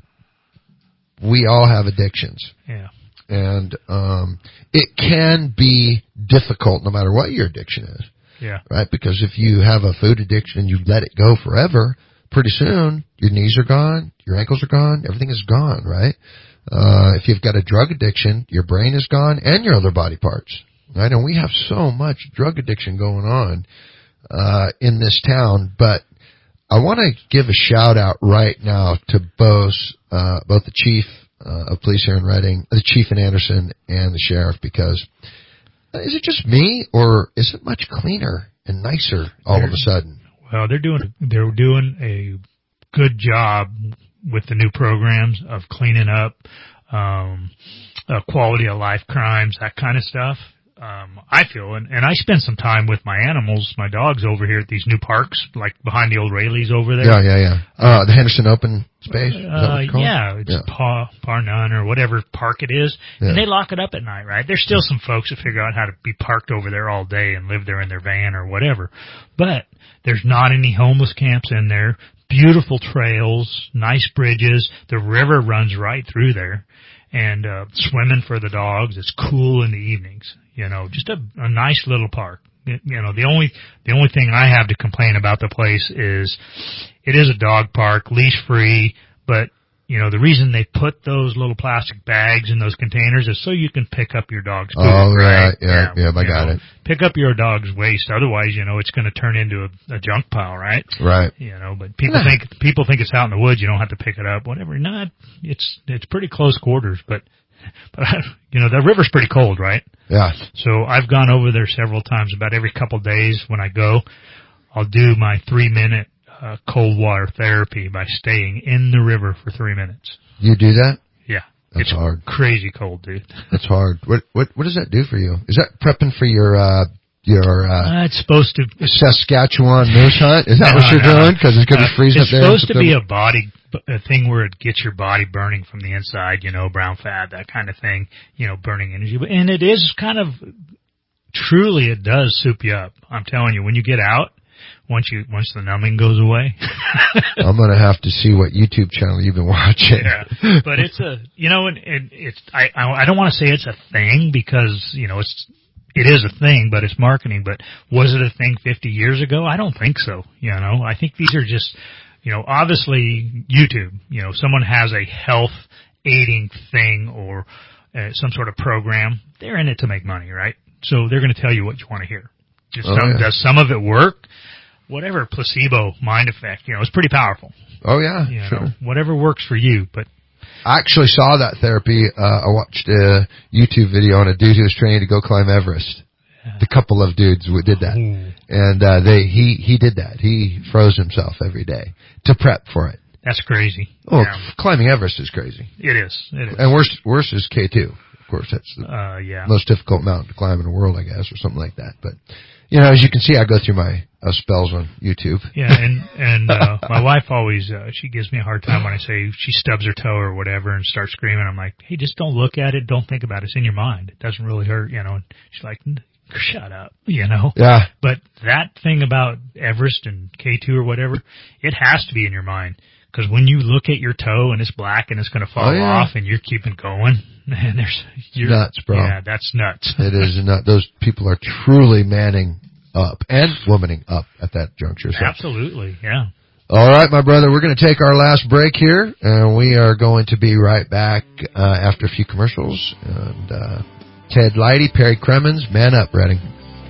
day, we all have addictions. Yeah. And, it can be difficult no matter what your addiction is. Yeah. Right? Because if you have a food addiction and you let it go forever, pretty soon your knees are gone, your ankles are gone, everything is gone, right? If you've got a drug addiction, your brain is gone and your other body parts. Right? And we have so much drug addiction going on, in this town, but I want to give a shout out right now to both the chief of police here in Redding, the chief in Anderson, and the sheriff, because is it just me, or is it much cleaner and nicer all of a sudden? Well, they're doing a good job with the new programs of cleaning up, quality of life crimes, that kind of stuff. I feel, and I spend some time with my animals, my dogs over here at these new parks, like behind the old Rayleighs over there. Yeah. The Henderson Open Space? It's Par None or whatever park it is. Yeah. And they lock it up at night, right? There's still some folks that figure out how to be parked over there all day and live there in their van or whatever. But there's not any homeless camps in there. Beautiful trails, nice bridges. The river runs right through there. And swimming for the dogs. It's cool in the evenings. You know, just a nice little park. You know, the only thing I have to complain about the place is it is a dog park, leash free, but you know, the reason they put those little plastic bags in those containers is so you can pick up your dog's poop. Oh, right? Yeah, I got it. Pick up your dog's waste. Otherwise, you know, it's going to turn into a junk pile, right? Right. You know, but people think it's out in the woods. You don't have to pick it up, whatever. No, it's pretty close quarters, but you know, the river's pretty cold, right? Yeah. So I've gone over there several times. About every couple of days when I go, I'll do my 3-minute cold water therapy by staying in the river for 3 minutes. You do that? Yeah. That's hard. Crazy cold, dude. That's hard. What does that do for you? Is that prepping for your it's supposed to Saskatchewan moose hunt? Is that what you're doing? Because it's going to be freezing up there. It's supposed to be a thing where it gets your body burning from the inside, you know, brown fat, that kind of thing, you know, burning energy. And it is kind of, truly it does soup you up. I'm telling you, when you get out, once the numbing goes away. I'm going to have to see what YouTube channel you've been watching. Yeah. But it's I don't want to say it's a thing because, you know, it is a thing, but it's marketing. But was it a thing 50 years ago? I don't think so. You know, I think these are just, you know, obviously YouTube, you know, someone has a health aiding thing or some sort of program. They're in it to make money, right? So they're going to tell you what you want to hear. Does some of it work? Whatever, placebo, mind effect, you know, it's pretty powerful. Oh, yeah, you sure. know, whatever works for you, but... I actually saw that therapy. I watched a YouTube video on a dude who was training to go climb Everest. The couple of dudes did that. Ooh. And he did that. He froze himself every day to prep for it. That's crazy. Oh, yeah. Climbing Everest is crazy. It is. And worse is K2. Of course, that's the most difficult mountain to climb in the world, I guess, or something like that. But You know, as you can see, I go through my spells on YouTube. Yeah, and my wife always, she gives me a hard time when I say she stubs her toe or whatever and starts screaming. I'm like, hey, just don't look at it. Don't think about it. It's in your mind. It doesn't really hurt, you know. And she's like, shut up, you know. Yeah. But that thing about Everest and K2 or whatever, it has to be in your mind. Because when you look at your toe and it's black and it's going to fall off and you're keeping going, and you're nuts, bro. Yeah, that's nuts. It is nuts. Those people are truly manning up and womaning up at that juncture. So. Absolutely, yeah. All right, my brother, we're going to take our last break here, and we are going to be right back after a few commercials. And Ted Leidy, Perry Cremens, Man Up, Redding.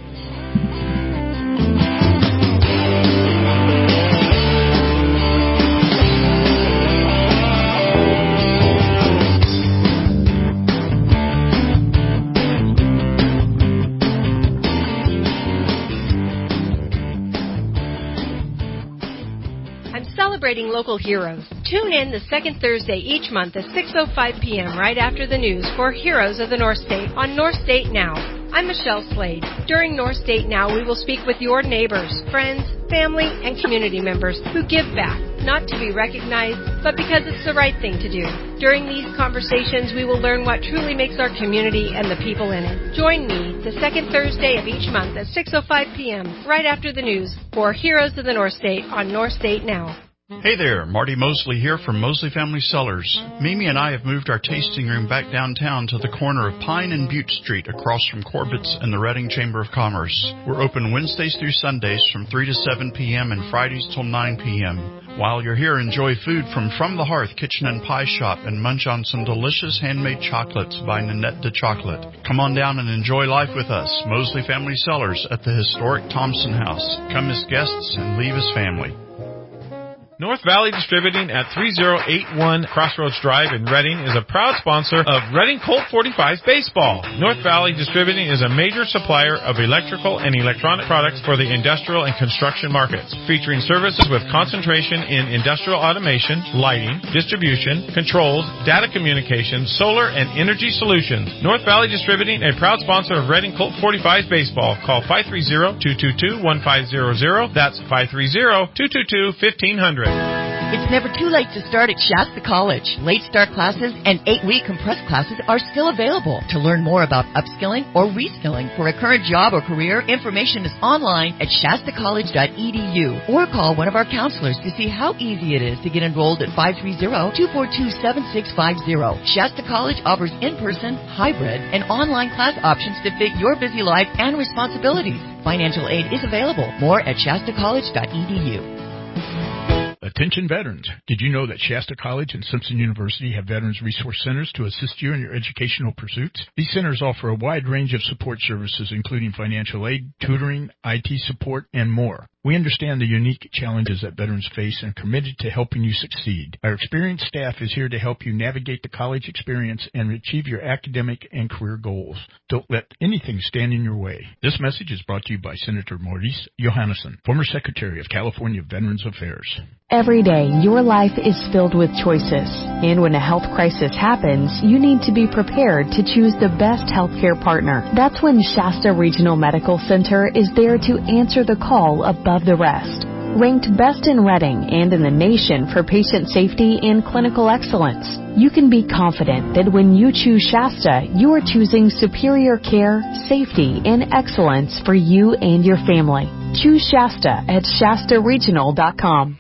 Celebrating local heroes. Tune in the second Thursday each month at 6:05 p.m. right after the news for Heroes of the North State on North State Now. I'm Michelle Slade. During North State Now, we will speak with your neighbors, friends, family, and community members who give back, not to be recognized, but because it's the right thing to do. During these conversations, we will learn what truly makes our community and the people in it. Join me the second Thursday of each month at 6:05 p.m. right after the news for Heroes of the North State on North State Now. Hey there, Marty Mosley here from Mosley Family Cellars. Mimi and I have moved our tasting room back downtown to the corner of Pine and Butte Street across from Corbett's and the Reading Chamber of Commerce. We're open Wednesdays through Sundays from 3 to 7 p.m. and Fridays till 9 p.m. While you're here, enjoy food from the Hearth Kitchen and Pie Shop and munch on some delicious handmade chocolates by Nanette de Chocolate. Come on down and enjoy life with us, Mosley Family Cellars at the historic Thompson House. Come as guests and leave as family. North Valley Distributing at 3081 Crossroads Drive in Reading is a proud sponsor of Reading Colt 45 Baseball. North Valley Distributing is a major supplier of electrical and electronic products for the industrial and construction markets, featuring services with concentration in industrial automation, lighting, distribution, controls, data communications, solar, and energy solutions. North Valley Distributing, a proud sponsor of Reading Colt 45 Baseball. Call 530-222-1500. That's 530-222-1500. It's never too late to start at Shasta College. Late start classes and 8-week compressed classes are still available. To learn more about upskilling or reskilling for a current job or career, information is online at shastacollege.edu or call one of our counselors to see how easy it is to get enrolled at 530-242-7650. Shasta College offers in-person, hybrid, and online class options to fit your busy life and responsibilities. Financial aid is available. More at shastacollege.edu. Attention veterans. Did you know that Shasta College and Simpson University have Veterans Resource Centers to assist you in your educational pursuits? These centers offer a wide range of support services, including financial aid, tutoring, IT support, and more. We understand the unique challenges that veterans face and are committed to helping you succeed. Our experienced staff is here to help you navigate the college experience and achieve your academic and career goals. Don't let anything stand in your way. This message is brought to you by Senator Maurice Johannesson, former Secretary of California Veterans Affairs. Every day, your life is filled with choices. And when a health crisis happens, you need to be prepared to choose the best healthcare partner. That's when Shasta Regional Medical Center is there to answer the call above the rest. Ranked best in Reading and in the nation for patient safety and clinical excellence, you can be confident that when you choose Shasta, you are choosing superior care, safety, and excellence for you and your family. Choose Shasta at shastaregional.com.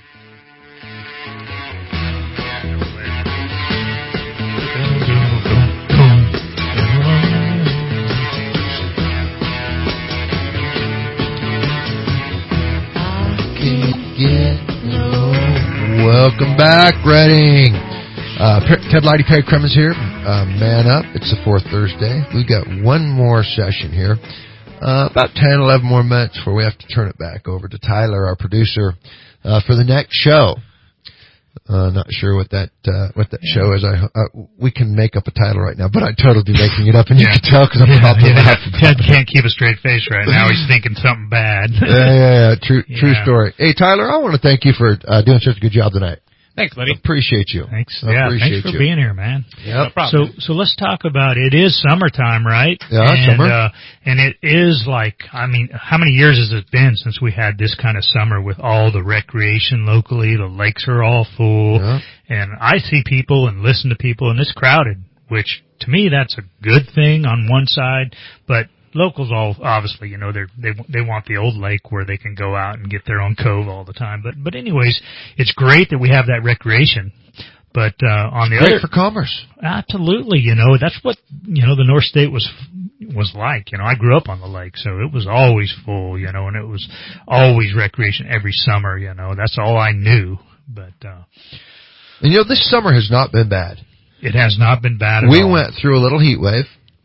Welcome back, Reading. Ted Leidy, Perry Cremens here. Man Up. It's the fourth Thursday. We've got one more session here. About 10, 11 more minutes before we have to turn it back over to Tyler, our producer, for the next show. Not sure what that show is. We can make up a title right now, but I'd totally be making it up, and you can tell because I'm probably laughing. Ted can't keep a straight face right now. He's thinking something bad. Yeah. True story. Hey, Tyler, I want to thank you for doing such a good job tonight. Thanks, buddy. Appreciate you. Thanks. Appreciate thanks for you. being here, man. Yep. No problem. So let's talk about it. It is summertime, right? Yeah, summer. And it is like, I mean, how many years has it been since we had this kind of summer with all the recreation locally? The lakes are all full. Yeah. And I see people and listen to people, and it's crowded, which to me that's a good thing on one side, but locals all obviously, you know, they want the old lake where they can go out and get their own cove all the time. But anyways, it's great that we have that recreation. But on the Great other for commerce. Absolutely, you know, that's what, you know, the North State was like. You know, I grew up on the lake, so it was always full, you know, and it was always recreation every summer, you know. That's all I knew. But and you know, this summer has not been bad. It has not been bad at all. We went through a little heat wave.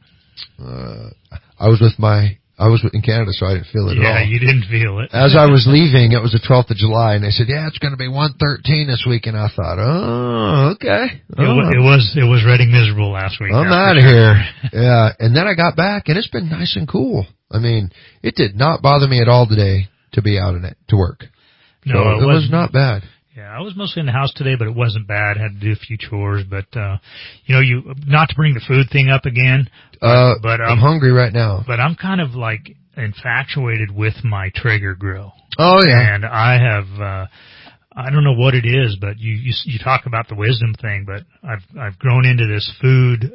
I was in Canada, so I didn't feel it at all. Yeah, you didn't feel it. As I was leaving, it was the 12th of July, and they said, yeah, it's going to be 113 this week, and I thought, oh, okay. It was Reading miserable last week. I'm out of here. Yeah, and then I got back, and it's been nice and cool. I mean, it did not bother me at all today to be out in it, to work. No, so it was not bad. Yeah, I was mostly in the house today, but it wasn't bad. Had to do a few chores, but you know, not to bring the food thing up again. But I'm hungry right now. But I'm kind of like infatuated with my Traeger grill. Oh yeah. And I have I don't know what it is, but you talk about the wisdom thing, but I've grown into this food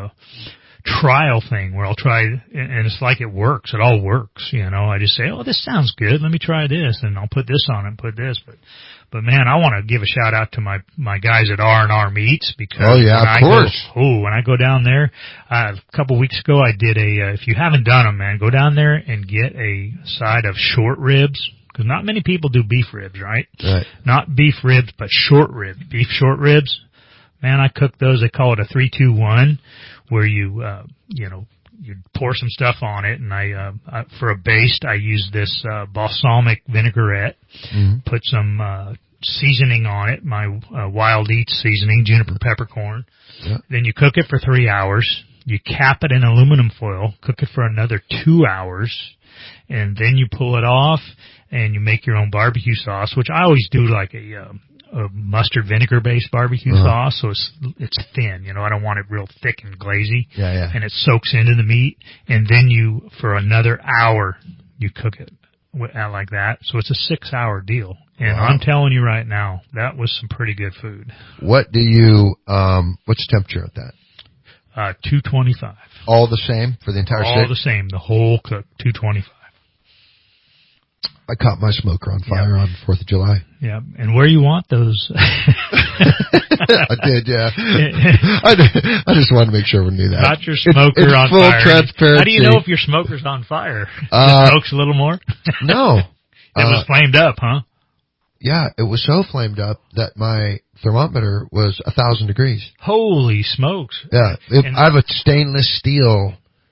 trial thing where I'll try, and it's like it works. It all works, you know. I just say, oh, this sounds good. Let me try this, and I'll put this on it and put this. But man, I want to give a shout out to my guys at R&R Meats because when I go down there, a couple weeks ago I did if you haven't done them, man, go down there and get a side of short ribs. Because not many people do beef ribs, right? Right. Not beef ribs, but short ribs. Beef short ribs. Man, I cook those. They call it a 3-2-1, where you pour some stuff on it, and I for a baste, I use this balsamic vinaigrette. Mm-hmm. Put some seasoning on it, my Wild Eats seasoning, juniper peppercorn. Yeah. Then you cook it for 3 hours. You cap it in aluminum foil, cook it for another 2 hours, and then you pull it off, and you make your own barbecue sauce, which I always do like a mustard vinegar based barbecue sauce, so it's thin, you know, I don't want it real thick and glazy. Yeah. And it soaks into the meat, and then you, for another hour, you cook it like that. So it's a 6-hour deal. And I'm telling you right now, that was some pretty good food. What do you, what's the temperature at that? 225. All the same for the entire stick? All the same, the whole cook, 225. I caught my smoker on fire on 4th of July. Yeah, and where you want those? I did, yeah. I just wanted to make sure everyone knew that. Got your smoker it's on full fire. Transparency. How do you know if your smoker's on fire? It smokes a little more? No. It was flamed up, huh? Yeah, it was so flamed up that my thermometer was 1,000 degrees. Holy smokes. Yeah. I have a stainless steel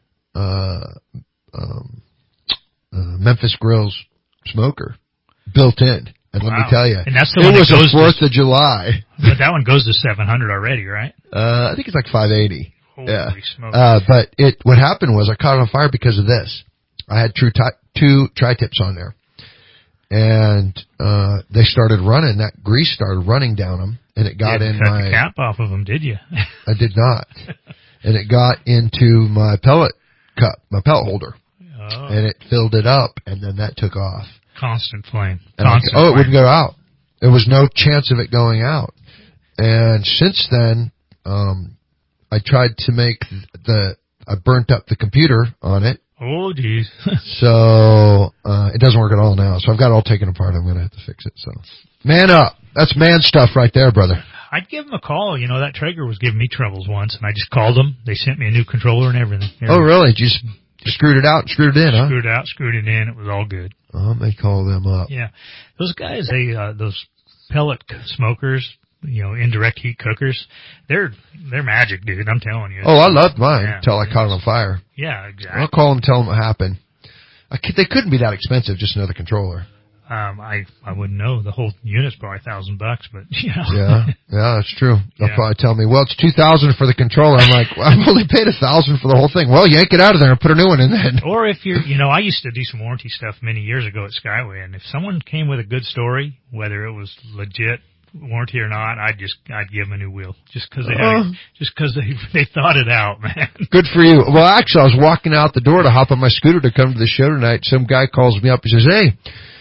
Memphis Grills smoker built in. And let me tell you, and that's the one it was that goes the 4th of July. But that one goes to 700 already, right? I think it's like 580. Holy smokes. But what happened was I caught it on fire because of this. I had two tri-tips on there. And they started running. That grease started running down them, and it got in my... You cut the cap off of them, did you? I did not. And it got into my pellet cup, my pellet holder. Oh. And it filled it up, and then that took off. Constant flame. It wouldn't go out. There was no chance of it going out. And since then, I tried to make I burnt up the computer on it. Oh, geez. So, it doesn't work at all now. So I've got it all taken apart. I'm going to have to fix it. So, man up. That's man stuff right there, brother. I'd give them a call. You know, that Traeger was giving me troubles once, and I just called them. They sent me a new controller and everything. Oh, really? Just screwed it out and screwed it in, huh? Screwed it out, screwed it in. It was all good. I may call them up. Yeah. Those guys, those pellet smokers, you know, indirect heat cookers, they're magic, dude. I'm telling you. Oh, I loved mine until I caught it on fire. Yeah, exactly. I'll call them and tell them what happened. They couldn't be that expensive, just another controller. I wouldn't know. The whole unit's probably $1,000, but you know. Yeah, that's true. They'll probably tell me, well, it's $2,000 for the controller. I'm like, well, I've only paid $1,000 for the whole thing. Well, yank it out of there and put a new one in then. Or if I used to do some warranty stuff many years ago at Skyway, and if someone came with a good story, whether it was legit warranty or not, I'd give them a new wheel just because they thought it out, man. Good for you. Well, actually, I was walking out the door to hop on my scooter to come to the show tonight. Some guy calls me up. He says, "Hey,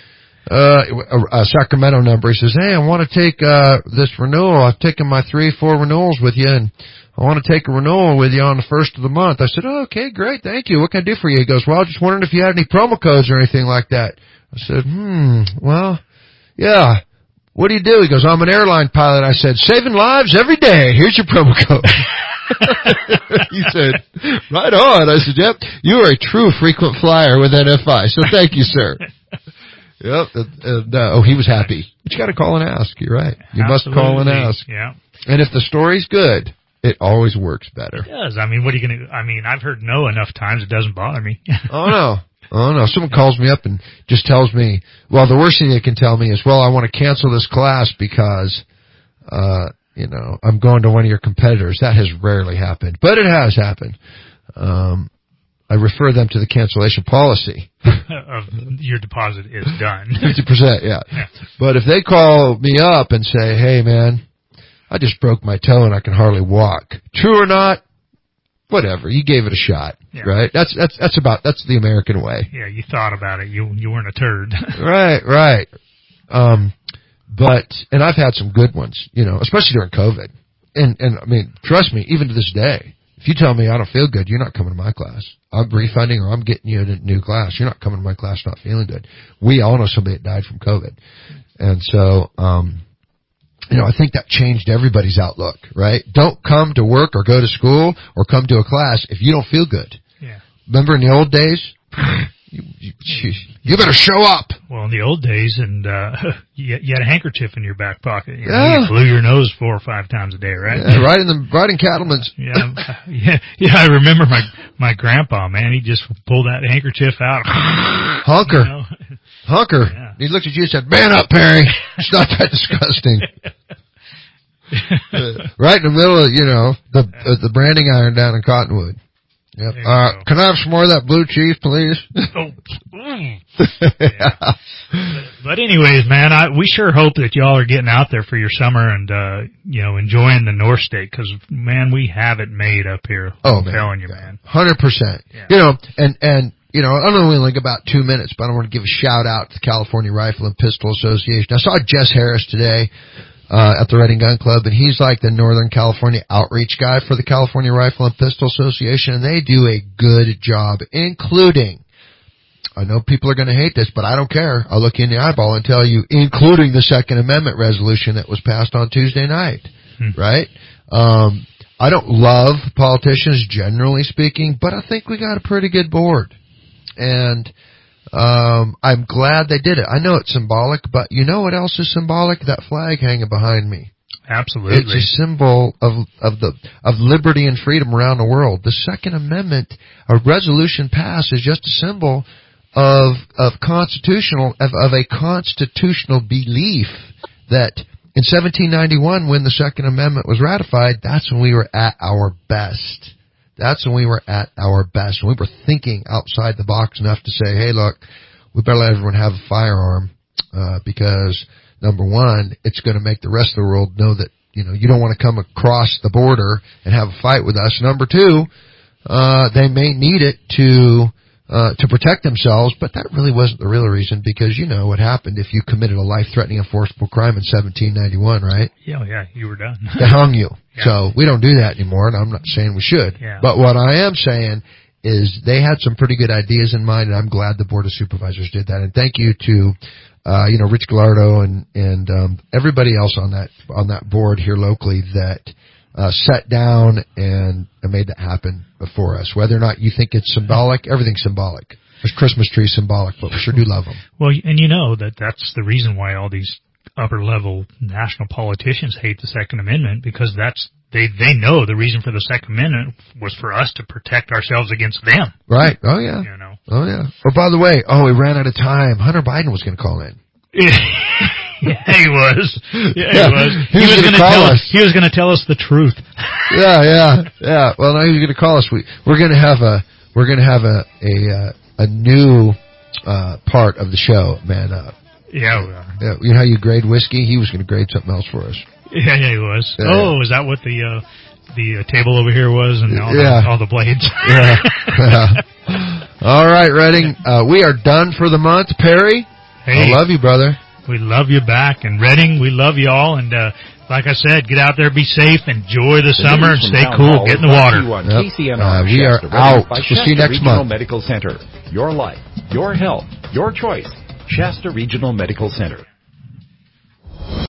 a Sacramento number." He says, "Hey, I want to take this renewal. I've taken my 3-4 renewals with you, and I want to take a renewal with you on the 1st of the month." I said, "Oh, okay, great, thank you. What can I do for you?" He goes, "Well, I was just wondering if you had any promo codes or anything like that." I said, well, yeah. What do you do? He goes, "I'm an airline pilot." I said, "Saving lives every day. Here's your promo code." He said, "Right on." I said, "Yep, you are a true frequent flyer with NFI, so thank you, sir." Yep. He was happy. But you got to call and ask. You're right. You must call and ask. Yeah. And if the story's good, it always works better. It does. I mean, what are you going to? I mean, I've heard no enough times. It doesn't bother me. Oh no. Someone calls me up and just tells me, well, the worst thing they can tell me is, well, I want to cancel this class because, I'm going to one of your competitors. That has rarely happened, but it has happened. I refer them to the cancellation policy. Of your deposit is done. 50%, yeah. But if they call me up and say, "Hey, man, I just broke my toe and I can hardly walk," true or not, whatever, you gave it a shot, right? That's the American way. Yeah, you thought about it. You weren't a turd. Right. And I've had some good ones, especially during COVID. And I mean, trust me, even to this day, if you tell me I don't feel good, you're not coming to my class. I'm refunding or I'm getting you a new class. You're not coming to my class not feeling good. We all know somebody that died from COVID. And so, I think that changed everybody's outlook, right? Don't come to work or go to school or come to a class if you don't feel good. Yeah. Remember in the old days? You better show up. Well, in the old days, and you had a handkerchief in your back pocket. You Yeah. blew your nose 4 or 5 times a day, right? Yeah, right in Cattleman's. Yeah. I remember my grandpa, man. He just pulled that handkerchief out. Hunker. Yeah. He looked at you and said, "Man up, Perry. It's not that disgusting." Right in the middle of, the branding iron down in Cottonwood. Yep. Can I have some more of that blue cheese, please? But anyways, man, we sure hope that y'all are getting out there for your summer and, enjoying the North State, because, man, we have it made up here. I'm telling you, man. 100%. Yeah. I know we only got about 2 minutes, but I want to give a shout out to the California Rifle and Pistol Association. I saw Jess Harris today at the Reading Gun Club, and he's like the Northern California outreach guy for the California Rifle and Pistol Association, and they do a good job, including, I know people are going to hate this, but I don't care. I'll look you in the eyeball and tell you, including the Second Amendment resolution that was passed on Tuesday night, right? I don't love politicians, generally speaking, but I think we got a pretty good board. And I'm glad they did it. I know it's symbolic, but you know what else is symbolic? That flag hanging behind me. Absolutely. It's a symbol of liberty and freedom around the world. The Second Amendment, a resolution passed, is just a symbol of a constitutional belief that in 1791, when the Second Amendment was ratified, that's when we were at our best. That's when we were at our best. When we were thinking outside the box enough to say, "Hey, look, we better let everyone have a firearm, because number one, it's going to make the rest of the world know that, you don't want to come across the border and have a fight with us. Number two, they may need it to protect themselves, but that really wasn't the real reason, because you know what happened if you committed a life-threatening and forcible crime in 1791, right? Yeah, you were done. They hung you. Yeah. So we don't do that anymore, and I'm not saying we should. Yeah. But what I am saying is they had some pretty good ideas in mind, and I'm glad the Board of Supervisors did that. And thank you to, Rich Gallardo and everybody else on that board here locally that sat down and made that happen before us. Whether or not you think it's symbolic, everything's symbolic. There's Christmas trees symbolic, but we sure do love them. Well, and that's the reason why all these upper-level national politicians hate the Second Amendment, because they know the reason for the Second Amendment was for us to protect ourselves against them. Right. Oh, yeah. Oh, yeah. Oh, by the way, we ran out of time. Hunter Biden was going to call in. Yeah, he was. He was going to call us. He was going to tell us the truth. Yeah. Well, now he's going to call us. We're going to have a new part of the show, Man Up. Yeah, we are. Yeah, you know how you grade whiskey? He was going to grade something else for us. Yeah, he was. Yeah. Oh, is that what the table over here was, and all the blades? Yeah. All right, Redding. We are done for the month. Perry, hey, I love you, brother. We love you back. And Redding, we love you all. And like I said, get out there, be safe, enjoy the summer, and stay cool. Get in the water. Yep. We are out. We'll see you next month. Medical Center. Your life, your health, your choice. Shasta Regional Medical Center.